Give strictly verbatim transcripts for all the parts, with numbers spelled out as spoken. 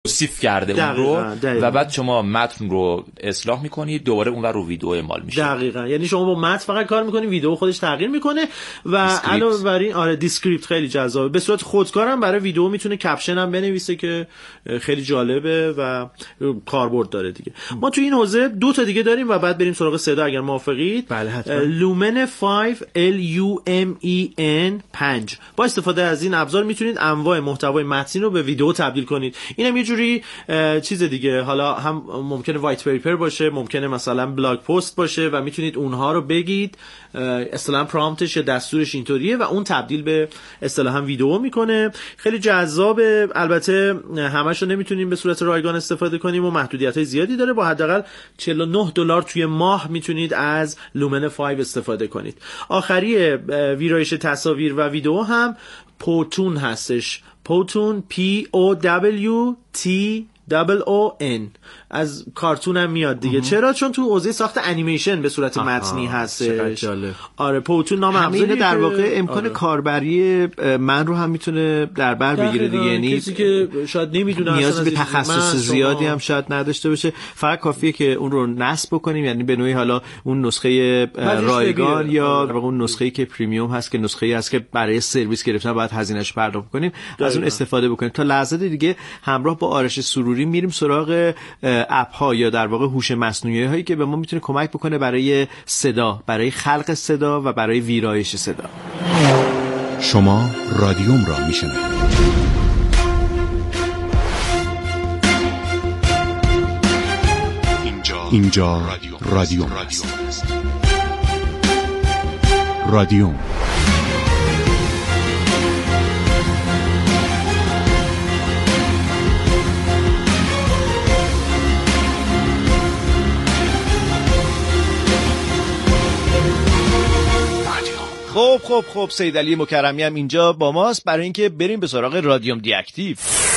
توصیف کرده دقیقا، اون رو دقیقا. و بعد شما متن رو اصلاح میکنید دوباره اون رو ویدیو اعمال میشه. دقیقاً، یعنی شما با متن فقط کار میکنی، ویدیو خودش تغییر میکنه و علاوه بر این آره دیسکریپت خیلی جذابه. به صورت خودکارم برای ویدیو میتونه کپشن هم بنویسه که خیلی جالبه و کاربرد داره دیگه. ما تو این حوزه دو تا دیگه داریم و بعد بریم سراغ صدا اگر موافقید. بله حتما. لومن پنج L U M E N پنج با استفاده از این ابزار میتونید انواع محتوای متنی رو به ویدیو تبدیل کنید. اینم یه جوری چیز دیگه، حالا هم ممکنه وایت پیپر باشه، ممکنه مثلا بلاگ پست باشه و میتونید اونها رو بگید اصطلاحاً پرامپتش یا دستورش اینطوریه و اون تبدیل به اصطلاحاً ویدیو میکنه. خیلی جذابه. البته همش رو نمیتونیم به صورت رایگان استفاده کنیم و محدودیت‌های زیادی داره. با حداقل چهل و نه دلار توی ماه میتونید از لومن پنج استفاده کنید. آخری ویرایش تصاویر و ویدیو هم پوتون هستش. پوتون P O W T O N از کارتون هم میاد دیگه. چرا؟ چون تو حوزه ساخت انیمیشن به صورت متنی هستش. آره پوتون نام ابزاری در واقع امکان آره. کاربری من رو هم میتونه در بر بگیره دیگه. یعنی کسی که شاید نمیدونه نیاز به تخصص زیادی هم شاید نداشته باشه، فقط کافیه که اون رو نصب بکنیم، یعنی به نوعی حالا اون نسخه رایگان یا در واقع اون نسخه‌ای که پریمیوم هست که نسخه‌ای هست که برای سرویس گرفتن باید هزینه‌اش پرداخت کنیم، از اون استفاده بکنیم. تا لحظات دیگه همراه با آرش سروری میریم سراغ اپ ها یا در واقع هوش مصنوعی هایی که به ما میتونه کمک بکنه برای صدا، برای خلق صدا و برای ویرایش صدا. شما رادیوم را میشنوید. اینجا اینجا رادیوم است. رادیوم خب خب خب سید علی مکرمی هم اینجا با ماست برای اینکه بریم به سراغ رادیوم دی اکتیو.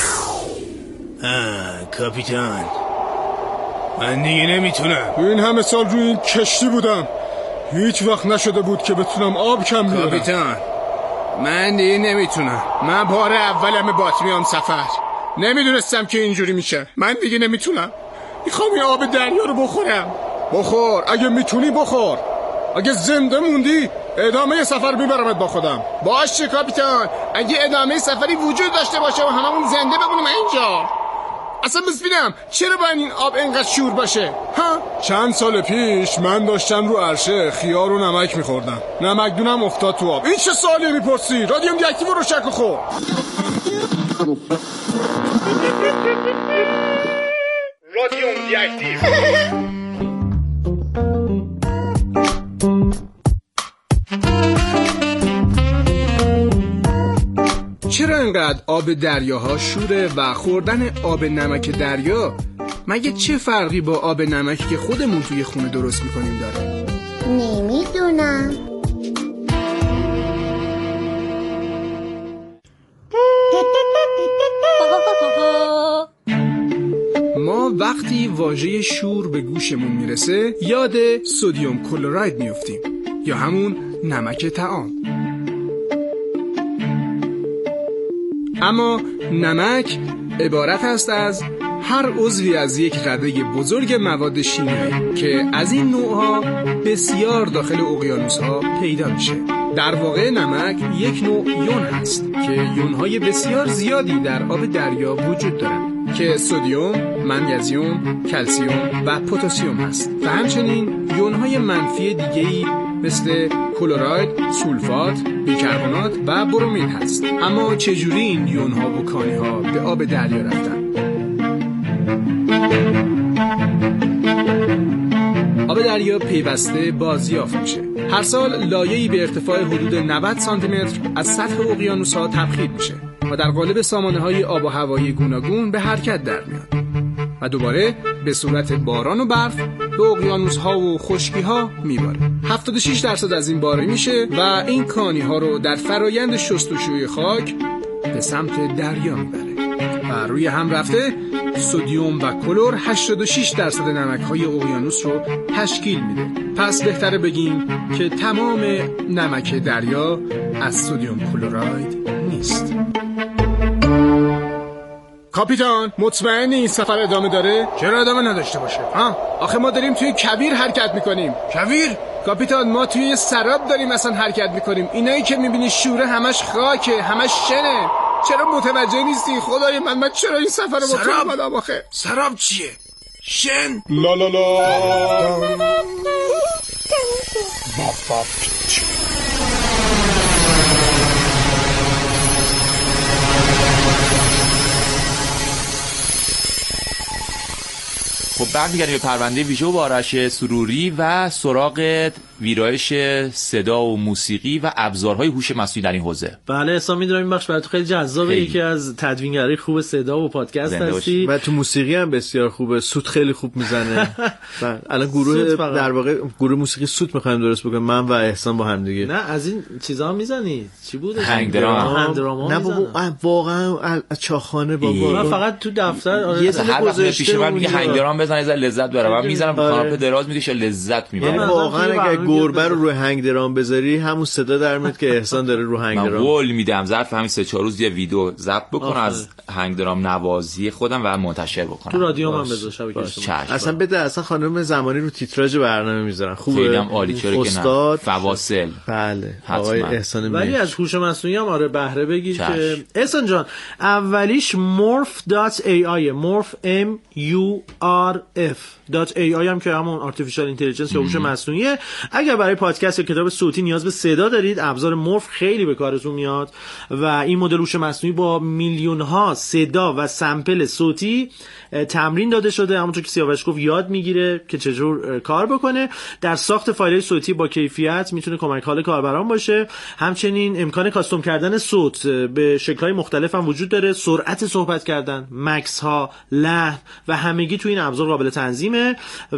آه کاپیتان، من دیگه نمیتونم. این همه سال روی این کشتی بودم، هیچ وقت نشده بود که بتونم آب کم بیارم. کاپیتان من دیگه نمیتونم. من بار اولم بات میام سفر، نمیدونستم که اینجوری میشه. من دیگه نمیتونم، میخوام این آب دریا رو بخورم. بخور اگه میتونی بخور، اگه زنده موندی ادامه سفر میبرمت با خودم. باشه کاپیتان، اگه ادامه سفری وجود داشته باشه و هممون زنده بمونیم اینجا. اصلا بسپینم چرا باید این آب اینقدر شور باشه؟ ها؟ چند سال پیش من داشتم رو عرشه خیار و نمک میخوردم، نمکدونم افتاد تو آب. این چه سوالی میپرسی؟ رادیوم دی اکتیو رو شک خور. رادیوم دی اکتیو. چرا انقدر آب دریاها شوره و خوردن آب نمک دریا مگه چه فرقی با آب نمکی که خودمون توی خونه درست میکنیم داره؟ نمیدونم. ما وقتی واژه شور به گوشمون میرسه یاد سدیم کلراید میفتیم یا همون نمک طعام. اما نمک عبارت است از هر عضوی از یک رده بزرگ مواد شیمیایی که از این نوعها بسیار داخل اقیانوس‌ها پیدا میشه. در واقع نمک یک نوع یون هست که یون‌های بسیار زیادی در آب دریا وجود دارند که سدیم، منگزیم، کلسیم و پتاسیم هست و همچنین یون‌های منفی دیگه‌ای مثل کلراید، سولفات، بیکربنات و برومید هست. اما چجوری این یون‌ها و کانی‌ها به آب دریا رفتن؟ آب دریا پیوسته بازیافت میشه. هر سال لایه‌ای به ارتفاع حدود نود سانتی متر از سطح اقیانوس‌ها تبخیر میشه و در قالب سامانه‌های آب و هوایی گوناگون به حرکت در میاد و دوباره به صورت باران و برف به اقیانوس‌ها و خشکی‌ها میباره. هفتاد و شش درصد از این باری میشه و این کانی‌ها رو در فرایند شستشوی خاک به سمت دریا میبره و روی هم رفته سدیم و کلور هشتاد و شش درصد نمک‌های اقیانوس رو تشکیل میده. پس بهتره بگیم که تمام نمک دریا از سدیم کلراید نیست. کاپیتان مطمئنی این سفر ادامه داره؟ چرا ادامه نداشته باشه؟ ها؟ آخه ما داریم توی کویر حرکت میکنیم. کویر؟ کاپیتان ما توی سراب داریم اصلا حرکت میکنیم. اینایی که میبینی شوره همش خاکه، همش شنه. چرا متوجه نیستی؟ خدای من من چرا این سفر رو با تو اومدم آخه؟ سراب چیه؟ شن؟ لا لا لا. خب برمیگردیم به پرونده ویژه با آرش سروری و سراغ ویرایش صدا و موسیقی و ابزارهای هوش مصنوعی در این حوزه. بله اصلا میدونم این بخش برای تو خیلی جذابه، یکی از تدوینگرای خوب صدا و پادکست هستی و تو موسیقی هم بسیار خوبه، سوت خیلی خوب میزنه. الان گروه در واقع گروه موسیقی سوت میخوایم درست بکنیم من و احسان با هم دیگه. نه از این چیزا میزنی چی بود؟ هنگ درام. هنگ درام. نه بابا واقعا چاخانه بابا. من فقط تو دفتر آره یه هر وقت پیش من میگه هنگ درام بزن از لذت ببره. من میذارم رو کاناپه دراز میکشه لذت میبره. یعنی واقعا اگه گربه رو روی هنگ درام بذاری همون صدا در میاد که احسان داره رو هنگ درام. من قول میدم ظرف همین سه چهار روز یه ویدیو ضبط بکنم از هنگ درام نوازی خودم و منتشر بکنم. تو رادیو هم بذار شبکه اجتماعی. اصلا بده اصلا خانم زمانی رو تیتراژ برنامه میذارن. خوبه. خیلی هم عالی چرا که نه. استاد فواصل. بله. آقای احسان ولی از هوش مصنوعی هم آره بهره بگیر که احسان جان اولیش morph دات ای آی morph m u r f دات ای آی هم که همون آرتفیشال اینتلیجنس یا هوش مصنوعیه. اگر برای پادکست یا کتاب صوتی نیاز به صدا دارید ابزار مورف خیلی به کارتون میاد و این مدل هوش مصنوعی با میلیون ها صدا و سمپل صوتی تمرین داده شده، همونطور که سیاوش گفت یاد میگیره که چجور کار بکنه. در ساخت فایل صوتی با کیفیت میتونه کمک حال کاربران باشه. همچنین امکان کاستوم کردن صوت به شکل‌های مختلف هم وجود داره. سرعت صحبت کردن، مکس ها، لحن و همگی تو این ابزار قابل تنظیمه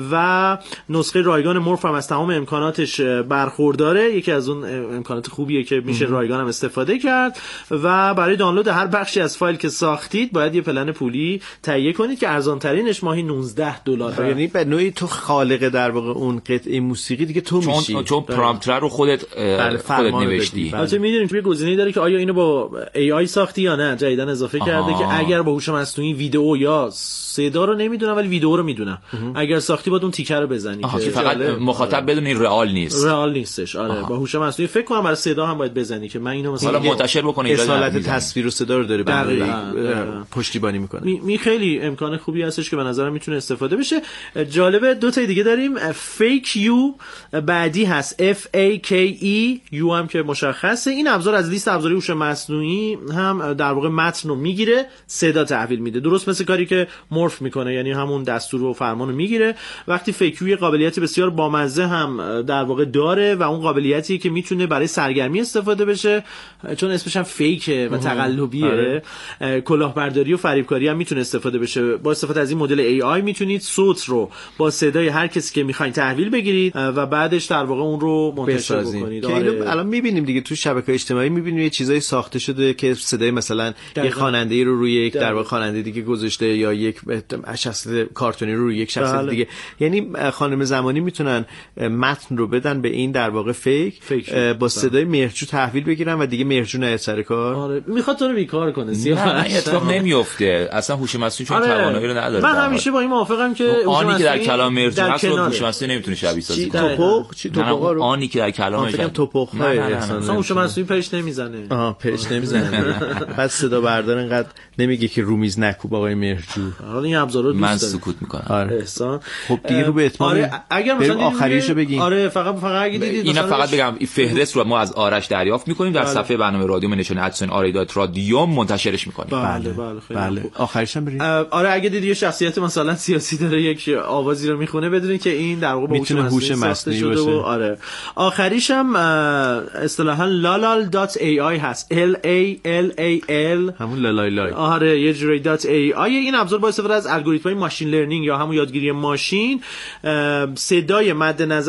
و نسخه رایگان مورف هم از تمام امکاناتش برخورداره. یکی از اون امکانات خوبیه که میشه رایگان هم استفاده کرد و برای دانلود هر بخشی از فایل که ساختید باید یه پلن پولی تهیه کنید که ارزان ترینش ماهی نوزده دلار. یعنی به نوعی تو خالق در واقع اون قطعه موسیقی دیگه تو چون میشی، چون پرامپتر رو خودت خودت نوشتی. البته میدونیم که یه گزینه‌ای داره که آیا اینو با ای آی ساختی یا نه، جدیدن اضافه آها. کرده که اگر با هوش مصنوعی ویدیو یا صدا رو نمیدونم ولی ویدیو رو میدونم، اگر ساختی باید اون تیکر رو بزنی که فقط مخاطب آره. بدون این رئال نیست، رئال نیستش. آره آها. با هوش مصنوعی فکر کنم برای صدا هم باید بزنی که من اینو مثلا حالا منتشر بکنه اینجا اصالت تصویر و صدا رو داره برای پشتیبانی میکنه. می, می خیلی امکان خوبی هستش که به نظرم میتونه استفاده بشه. جالبه دو تا دیگه داریم. فیک یو بعدی هست اف ای کی ای یو هم که مشخصه. این ابزار از لیست ابزاری هوش مصنوعی هم در واقع متن رو میگیره صدا تحویل میده، درست مثل کاری که مورف میکنه، یعنی همون دستور و فرمان رو میگیره. وقتی فیک یو قابلیتی بسیار بامزه هم در واقع داره و اون قابلیتی که میتونه برای سرگرمی استفاده بشه، چون اسمش هم فیکه و تقلبیه، کلاهبرداری و فریبکاری هم میتونه استفاده بشه. با استفاده از این مدل ای آی میتونید صوت رو با صدای هر کسی که میخواین تحویل بگیرید و بعدش در واقع اون رو منتشر بکنید. آره. الان میبینیم دیگه تو شبکه‌های اجتماعی میبینیم یه چیزایی ساخته شده که صدای مثلا یه خواننده‌ای رو روی یک در واقع خواننده دیگه گذاشته یا یک شخص کارتونی رو روی یک شخص بله. دیگه، یعنی خانم زمانی میتونن متن رو بدن به این در واقع فیک, فیک با صدای مهرجو تحویل بگیرن و دیگه مهرجو نه سر کار. آره میخواد تو رو بیکار کنه. نه اتفاق نمیفته اصلا. هوش مصنوعی چون آره. توانایی رو نداره. من همیشه با این موافقم که آنی که در کلام مهرجو هست رو هوش مصنوعی نمیتونه شبیه سازی کنه. توپق چی توپق رو آنی که در کلامش فکر کنم توپق های اصلا هوش مصنوعی پرش نمیزنه. آها پرش نمیزنه. بعد صدا بردار اینقدر نمیگه که رومیز نکوب آقای مهرجو. حالا این ابزارا رو من سکوت میکنم. آره. احسان خب دیگه رو به اتمام آره اگر مثلا آخریشو بگیم. آره فقط فقط اگه دیدید اینا فقط بگم این فهرست رو ما از آرش دریافت میکنیم در بله. صفحه برنامه رادیو منشن ادسن آریدات رادیو منتشرش میکنیم. بله بله خیلی بله. آخرش هم بریم. آره اگه دیدید یه شخصیت مثلا سیاسی داره یک آوازی رو میخونه بدونید که این در واقع میتونه هوش مصنوعی باشه. آره آخریش هم اصطلاحاً لالال دات ای آی هست. ال ای ال ای ال همون لالای لای. آره یه جوری دات ای آی. این ابزار با استفاده از الگوریتم‌های ماشین لرنینگ یا همون یادگیری ماشین صدای مد نظرتون رو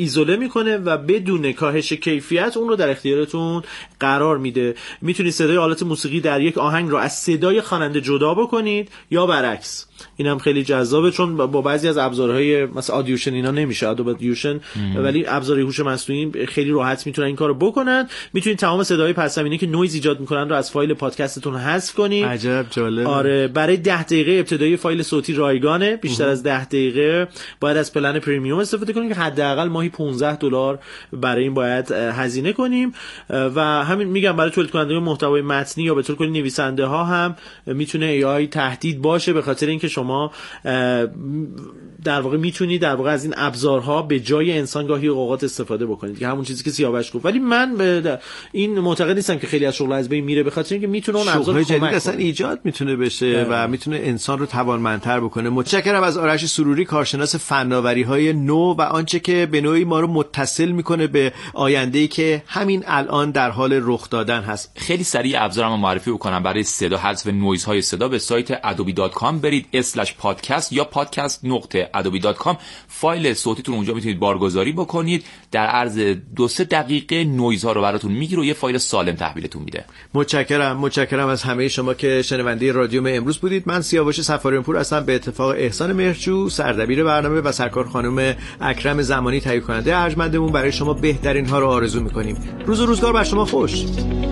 ایزوله میکنه و بدون کاهش کیفیت اون رو در اختیارتون قرار میده. میتونید صدای آلات موسیقی در یک آهنگ رو از صدای خواننده جدا بکنید یا برعکس. اینم خیلی جذابه چون با بعضی از ابزارهای مثلا آدیوشن اینا نمیشه، ادوب آدیوشن، ولی ابزارهای هوش مصنوعی خیلی راحت میتونن این کارو بکنن. میتونید تمام صداهای پس زمینه که نویز ایجاد میکنن رو از فایل پادکستتون حذف کنید. عجب جالب. آره، برای ده دقیقه ابتدایی فایل صوتی رایگانه، بیشتر اه. از ده دقیقه باید از پلن پریمیوم استفاده کنیم که حداقل ماهی پانزده دلار برای این باید هزینه کنیم. و همین میگم برای تولید کننده محتوای متنی یا به طور کلی نویسنده ها هم میتونه ای آی تهدید باشه، به خاطر اینکه شما در واقع میتونید در واقع از این ابزارها به جای انسان گاهی اوقات استفاده بکنید که همون چیزی که سیاوش گفت. ولی من به این معتقد نیستم که خیلی از شغل از بین میره، به خاطر اینکه میتونه اون ابزار جدید اصلا ایجاد میتونه بشه و میتونه انسان رو توانمندتر بکنه. متشکرم از آرش سروری، کارشناس فناوری‌های نو و آنچه که به نوعی ما رو متصل میکنه به آینده‌ای که همین الان در حال رخ دادن هست. خیلی سریع ابزارمو معرفی بکنم. برای صدا حذف نویزهای صدا به سایت ادوبی دات کام برید اسلش پادکست یا پادکست نقطه ادوبی دات کام. فایل صوتیتون اونجا میتونید بارگذاری بکنید، در عرض دو سه دقیقه نویزها رو براتون میگیره و یه فایل سالم تحویلتون میده. متشکرم متشکرم از همه شما که شنونده رادیوم امروز بودید. من سیاوش صفاریان پور هستم، به اتفاق احسان مهرجو سردبیر برنامه و سرکار خانم اکرم زمانی تهیه کننده ارجمندمون برای شما بهترین ها رو آرزو میکنیم. روز و روزگار بر شما خوش.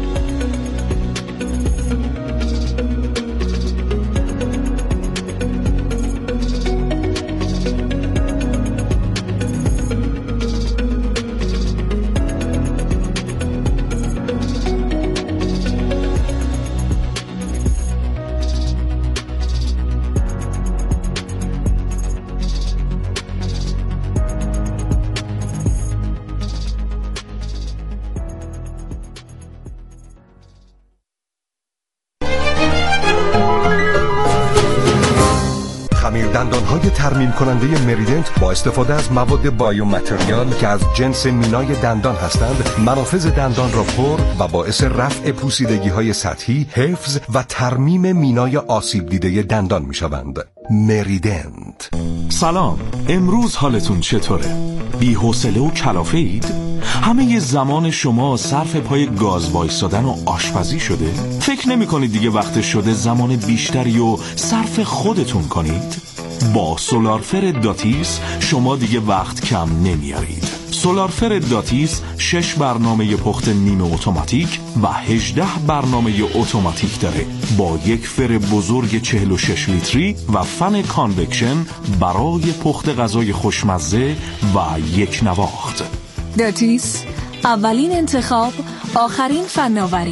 دندانهای ترمیم کننده مریدنت با استفاده از مواد بایو متریال که از جنس مینای دندان هستند، منافذ دندان را پر و باعث رفع پوسیدگی های سطحی، حفظ و ترمیم مینای آسیب دیده دندان می شوند. مریدنت. سلام، امروز حالتون چطوره؟ بی حوصله و کلافه اید؟ همه زمان شما صرف پای گاز وایسادن و آشپزی شده؟ فکر نمی کنید دیگه وقت شده زمان بیشتری و صرف خودتون کنید؟ با سولارفر داتیس شما دیگه وقت کم نمیارید. سولارفر داتیس شش برنامه پخت نیمه اتوماتیک و هجده برنامه اتوماتیک داره با یک فر بزرگ چهل و شش لیتری و فن کانوکشن برای پخت غذای خوشمزه و یک نواخت. داتیس، اولین انتخاب، آخرین فناوری.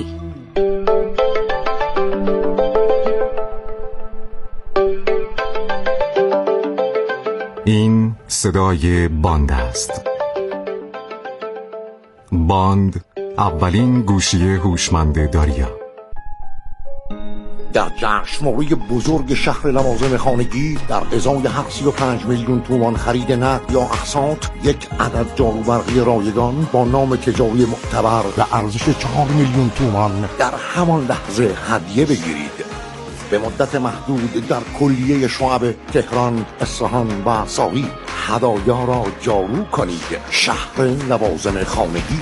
این صدای باند است. باند، اولین گوشی هوشمند داریا. در جشنواره بزرگ شهر لوازم خانگی در ازای هر سی و پنج میلیون تومان خرید نقد یا اقساط یک عدد جاروبرقی رایگان با نام تجاری معتبر و ارزش چهار میلیون تومان در همان لحظه هدیه بگیرید. به مدت محدود در کلیه شعب تهران، اصفهان و ساقی هدایا را جارو کنید. شهر لوازم خانگی.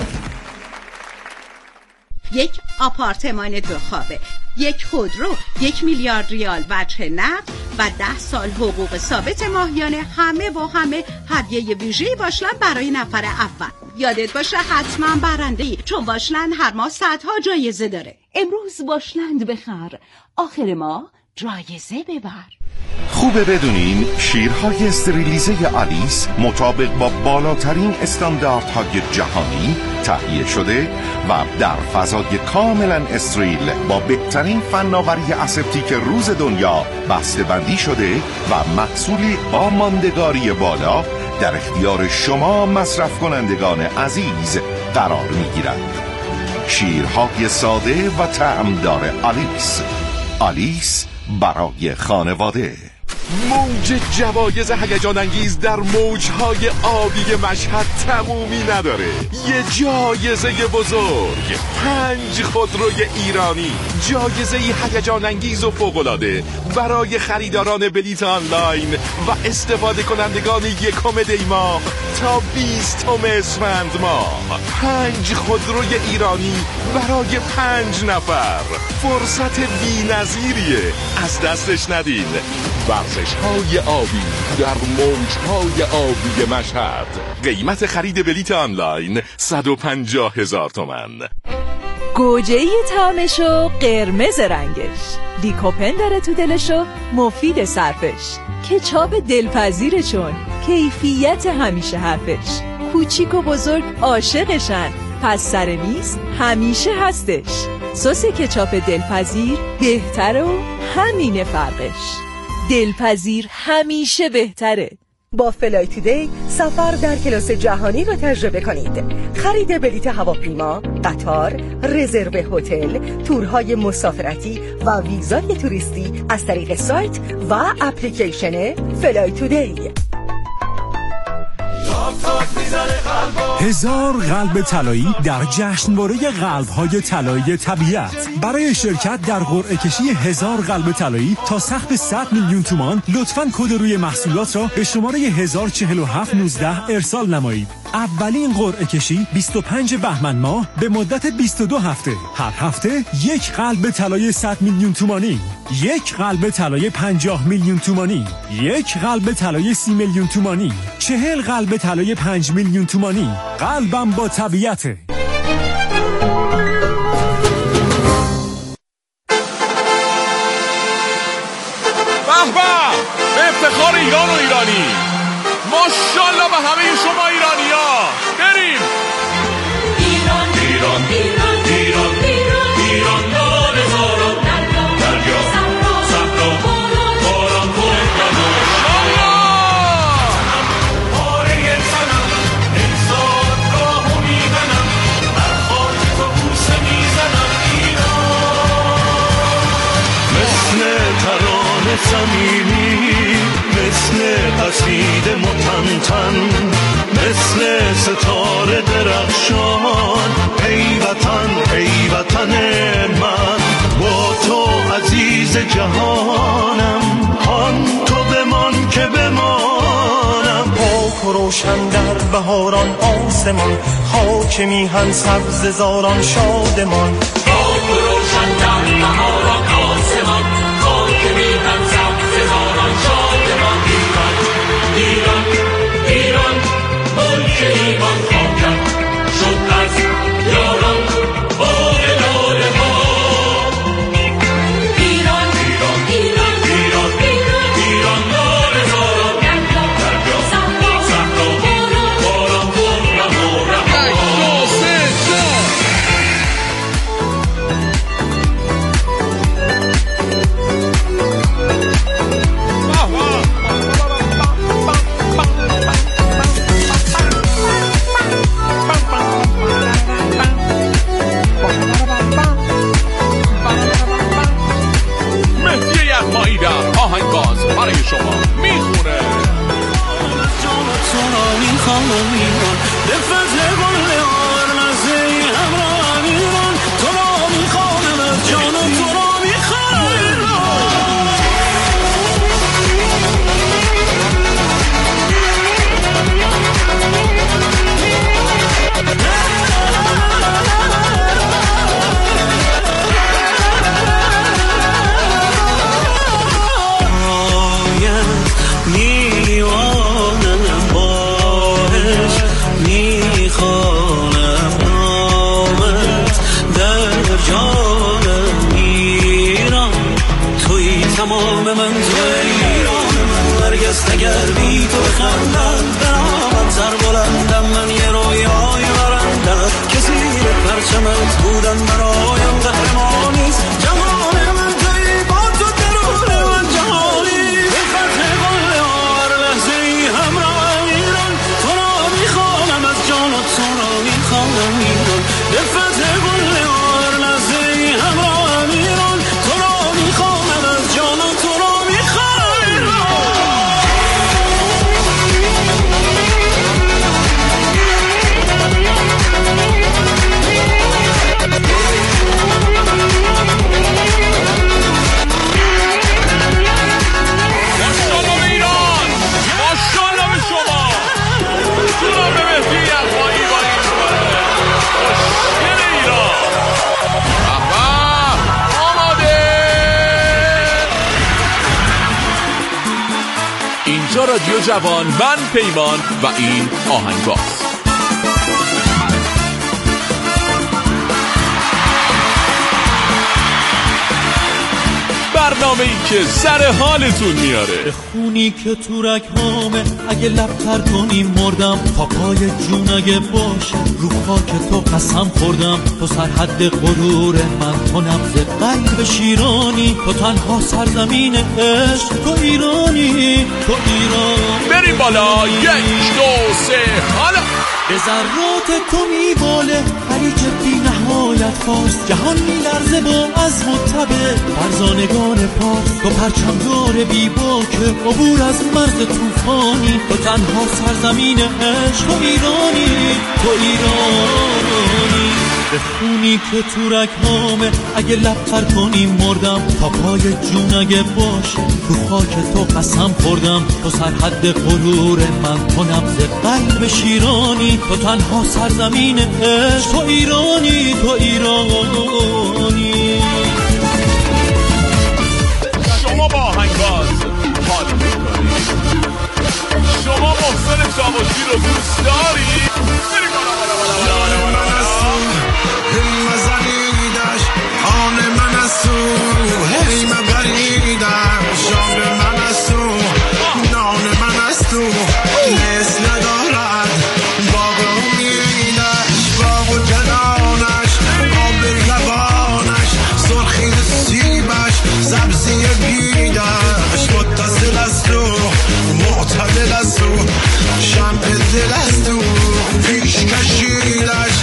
یک آپارتمان دو خوابه، یک خودرو، یک میلیارد ریال وجه نقد و ده سال حقوق ثابت ماهیانه، همه و همه هدیه ویژه‌ای واشلند برای نفر اول. یادت باشه حتما برنده‌ای، چون واشلند هر ماه صدها جایزه داره. امروز واشلند بخر، آخر ماه جایزه ببر. خوبه بدونین شیرهای استریلیزه آلیس مطابق با بالاترین استانداردهای جهانی تهیه شده و در فضای کاملا استریل با بهترین فناوری اسپتیک روز دنیا بسته‌بندی شده و محصولی با ماندگاری بالا در اختیار شما مصرف کنندگان عزیز قرار می‌گیرد. شیرهای ساده و طعمدار آلیس. آلیس برای خانواده. موج جوایز هیجان انگیز در موجهای آبی مشهد تمومی نداره. یه جایزه بزرگ، پنج خودروی ایرانی، جایزه هیجان انگیز و فوق‌العاده برای خریداران بلیت آنلاین و استفاده کنندگان یکم دی ماه تا بیستم اسفند ماه. پنج خودروی ایرانی برای پنج نفر، فرصت بی‌نظیریه، از دستش ندین. ورزش های آبی در موج های آبی مشهد. قیمت خرید بلیت آنلاین صد و پنجاه هزار تومان. گوجه طعمشو قرمز رنگش، لیکوپن داره تو دلشو مفید صرفش، کچاپ دلپذیره چون کیفیت همیشه حرفش، کوچیک و بزرگ عاشقشن پس سر میز همیشه هستش. سس کچاپ دلپذیر بهتره و همینه فرقش، دلپذیر همیشه بهتره. با فلای تودی سفر در کلاس جهانی رو تجربه کنید. خرید بلیت هواپیما، قطار، رزرو هتل، تورهای مسافرتی و ویزای توریستی از طریق سایت و اپلیکیشن فلای تودی. هزار قلب طلایی در جشنواره قلب‌های طلایی طبیعت. برای شرکت در قرعه کشی هزار قلب طلایی تا سقف صد میلیون تومان لطفاً کد روی محصولات را به شماره هزار و چهل و هفت نوزده ارسال نمایید. اولین قرعه کشی بیست و پنجم بهمن ماه به مدت بیست و دو هفته. هر هفته یک قلب طلای صد میلیون تومانی، یک قلب طلای پنجاه میلیون تومانی، یک قلب طلای سی میلیون تومانی، چهل قلب طلای پنج میلیون تومانی. قلبم با طبیعته. به به، به افتخار ایران و ایرانی، ماشاءالله به همه شما ایرانی‌ها. بریم ایران ایران ایران ایران ایران ایران نار زارا دریا صحرا صحرا باران باران باران ماشاءالله. پاره تنم انسان راهو میزنم، بر خاک تو بوسه میزنم ایران. مثل ترانه صمیمی، مثل قصیده متنتن، مثل ستاره درخشان. ای وطن ای وطن من، با تو عزیز جهانم. آن تو بمان که بمانم. پاک و روشن در بهاران آسمان، خاک میهن سبز زاران شادمان. پاک و روشن در بهاران آسمان، خاک میهن سبز زاران شادمان. ایران ایران ملک ایمان خواهد شد از یاران بار لاله ها. ایران ایران ایران ایران ایران ایران لاله زاران دریا صحرا صحرا باران باران خرم و رها. اینجا رادیو جوان، من پیمان و این آهنگاست. برنامه‌ای که سر حالتون میاره. خونی که تو رگ‌هامه اگه لب تر کنی مردم، تا پای جون اگه باشه رو خاک تو قسم خوردم. تو سرحد غرور من، تو نبض قلب شیرانی، تو تنها سرزمین عشق، تو ایرانی، تو ایران. بریم بالا، یک دو سه حالا. به ذرات تو میباله خلیج بی نهایت فارس، جهان میلرزه با عزم و تبه فرزانگان پارس. تو پرچمدار بی باکه عبور از مرز توفانی، تو تنها سرزمین عشق، تو ایرانی، تو ایرانی. به خونی که تو رگ‌هامه اگه لب تر کنی مردم، تا پای جون اگه باشه رو خاک تو قسم خوردم. تو سرحد غرور من، تو نبض قلب شیرانی، تو تنها سرزمین عشق، تو ایرانی، تو ایرانی. شما با آهنگاز حال می‌کنید؟ شما محسن چاوشی رو دوست دارید؟ بریم بالا بالا بالا بالا بالا بالا. مزنیدش آن من است تو، هی مبریدش شام من است تو، نان من است تو، مثل ندارد باغ امیدش، باغ و جنانش، آب لبانش، سرخی سیبش، سبزی بیدش، متصل است تو، معتدل است تو، شمع دل است تو، پیش کشیدش.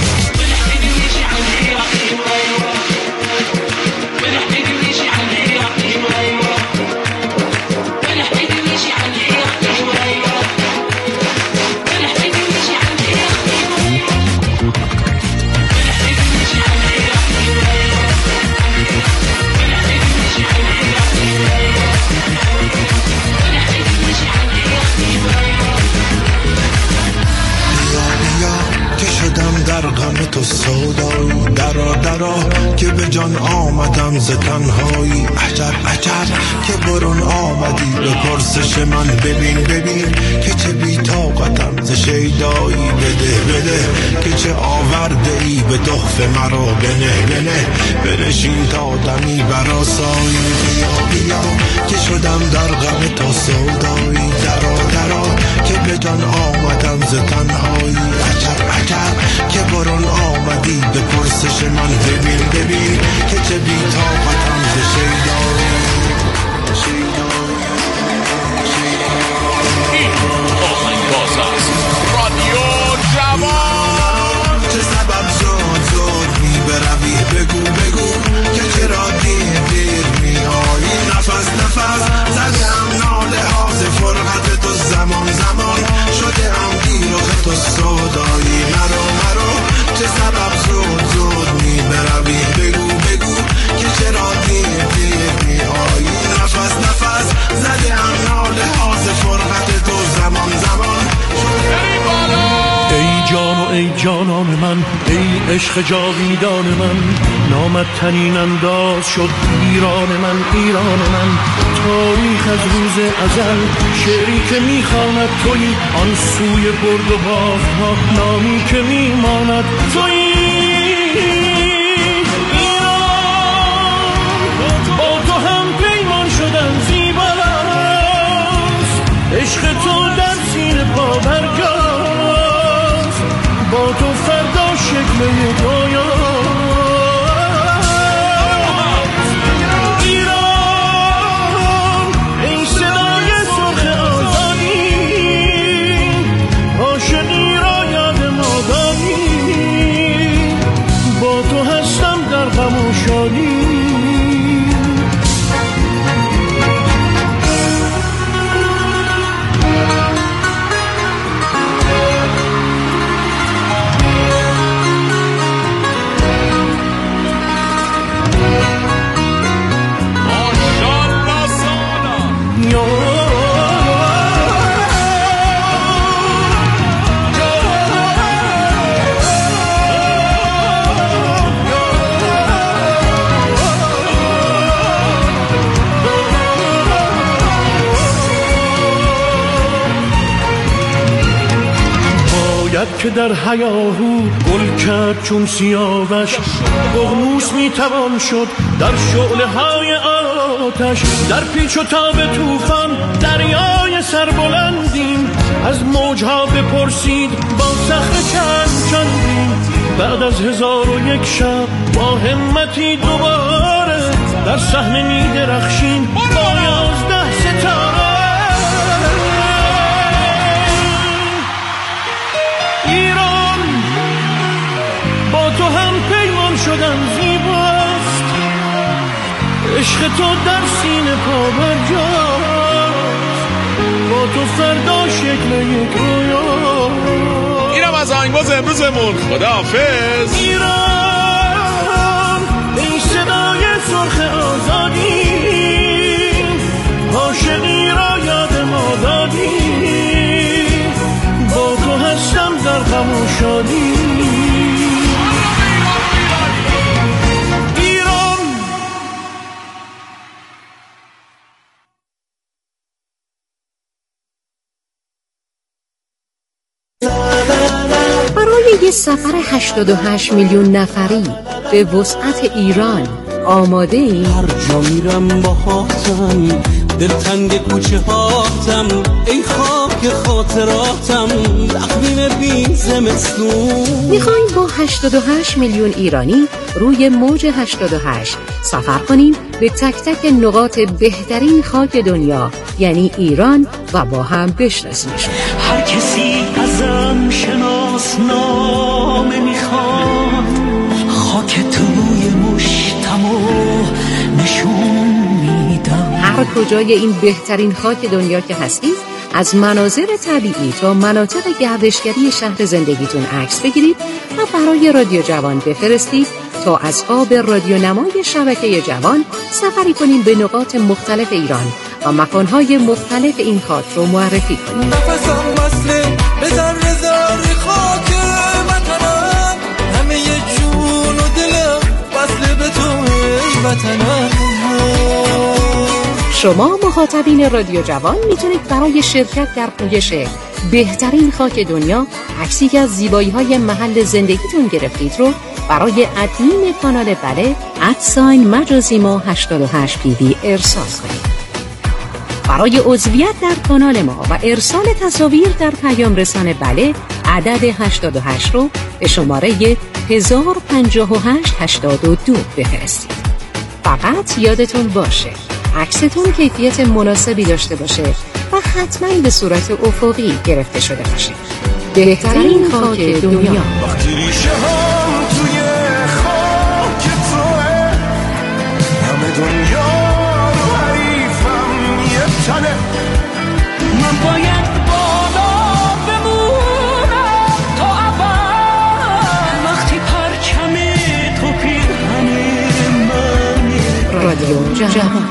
در غم تو سودایی، درا درا که به جان آمدم ز تنهایی. عجب عجب که برون آمدی به پرسش من، ببین ببین که چه بی طاقتم ز شیدایی. بده بده که چه آورده ای به تحفه مرا، بنه بنه بنشین تا دمی برآسایی. بیا بیا که شدم در غم تو سودایی، درا درا که به جان آمدم ز تنهایی. عجب عجب که برون آمدی به پرسش من، ببین ببین که چه بی طاقتم ز شیدایی. این آهنگاز است رادیو جوان. چه سبب زود زود می بروی، بگو بگو که چرا دیر دیر می آیی. نفس نفس زده هم ناله ها ز فرقت تو، زمان زمان شده هم گیرخ تو سودایی. مرو مرو چه سبب زود زود می بروی، بگو بگو که چرا دیر دیر می آیی. نفس نفس زده هم ناله ها ز فرقت تو، زمان زمان شده بالا. ای جان و ای جانان من، ای عشق جاویدان من، نامت تنین انداز شد ایران من، ایران من. تاریخ از روز ازل شعری که میخواند تویی، آن سوی برد و باخت ها نامی که میماند تویی. ایران با تو هم پیمان شدن زیباست، عشق تو در سینه پا برجاست، با تو فردا شکل رویاست. ایران ای صدای سرخ آزادی، عاشقی را یاد ما داری، با تو هستم در غم و شادی. که در هیاهو گل کرد چون سیاوش، ققنوس میتوان شد در شعله های آتش. در پیچ و تاب طوفان دریای سربلندیم، از موجها بپرسید با صخره چند چندیم. بعد از هزار و یک شب با همتی دوباره در صحنه میدرخشیم با یازده ستاره. ایران با تو هم پیمان شدن زیباست، عشق تو در سینه پا برجاست، با تو فردا شکل یک رویا. اینم از آهنگباز امروزمون. خداحافظ. ایران این صدای سرخ آزادی، عاشقی را یاد ما دادی، با تو هستم در غم و شادی. برای یه سفر هشتاد و هشت میلیون نفری به وسعت ایران آماده ای؟ هر جا میرم با هاتم، دلتنگ کوچه هاتم، ای خاک خاطراتم، تقویم بی زمستون. میخواییم با هشتاد و هشت میلیون ایرانی روی موج هشتاد و هشت سفر کنیم به تک تک نقاط بهترین خاک دنیا یعنی ایران و با هم بشناسیمش. هر کسی ازم شناسنامه میخواد، خاک توی مشتمو نشون میدم. هر کجای این بهترین خاک دنیا که هستید، از مناظر طبیعی تا مناطق گردشگری شهر زندگیتون عکس بگیرید و برای رادیو جوان بفرستید تا از قاب رادیونمای شبکه جوان سفری کنیم به نقاط مختلف ایران و مکانهای مختلف این خاک رو معرفی کنیم. نفسم وصله به ذره ذره خاک وطنم، همه جون و دلم وصله به تو ای وطنم. شما مخاطبین رادیو جوان میتونید برای شرکت در پویش بهترین خاک دنیا عکسی که از زیبایی‌های محل زندگیتون گرفتید رو برای ادمین کانال بله ادساین مجازی ما هشتاد و هشت پی بی ارسال کنید. برای عضویت در کانال ما و ارسال تصاویر در پیام رسان بله عدد هشتاد و هشت رو به شماره هزار و پنجاه و هشت هشتاد و دو بفرستید. فقط یادتون باشه عکستون کیفیت مناسبی داشته باشه و حتما به صورت افقی گرفته شده باشه. بهترین خاک دنیا. وقتی ریشه هم توی خاک توه، همه دنیا رو حریفم یه تنه. من باید بالا بمونم تا اول، وقتی پرچم تو پیرهن منه. رادیو جوان.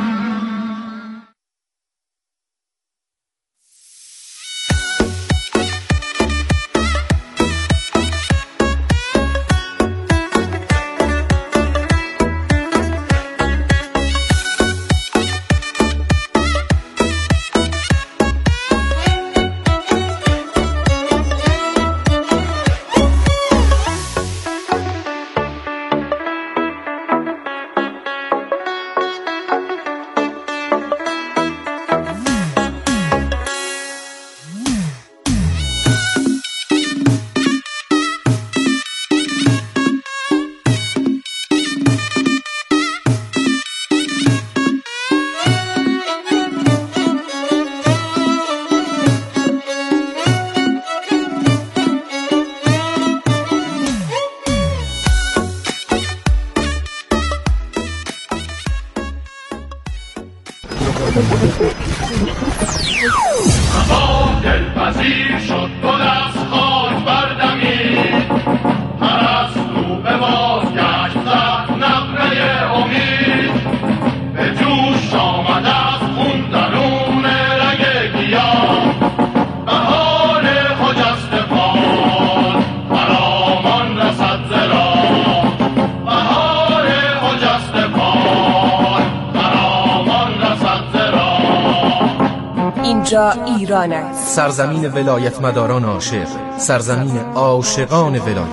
اما دلپذیر شد دو دست خاک بردمید، پرستو به بازگشت زد نقره امید، به جوش آمد از خون درون رگ گیاه، بهار خجسته باد فرامان رسد ز راه، بهار خجسته باد فرامان رسد ز راه. اینجا ایران است. سرزمین ولایت مداران عاشق، سرزمین عاشقان ولایت.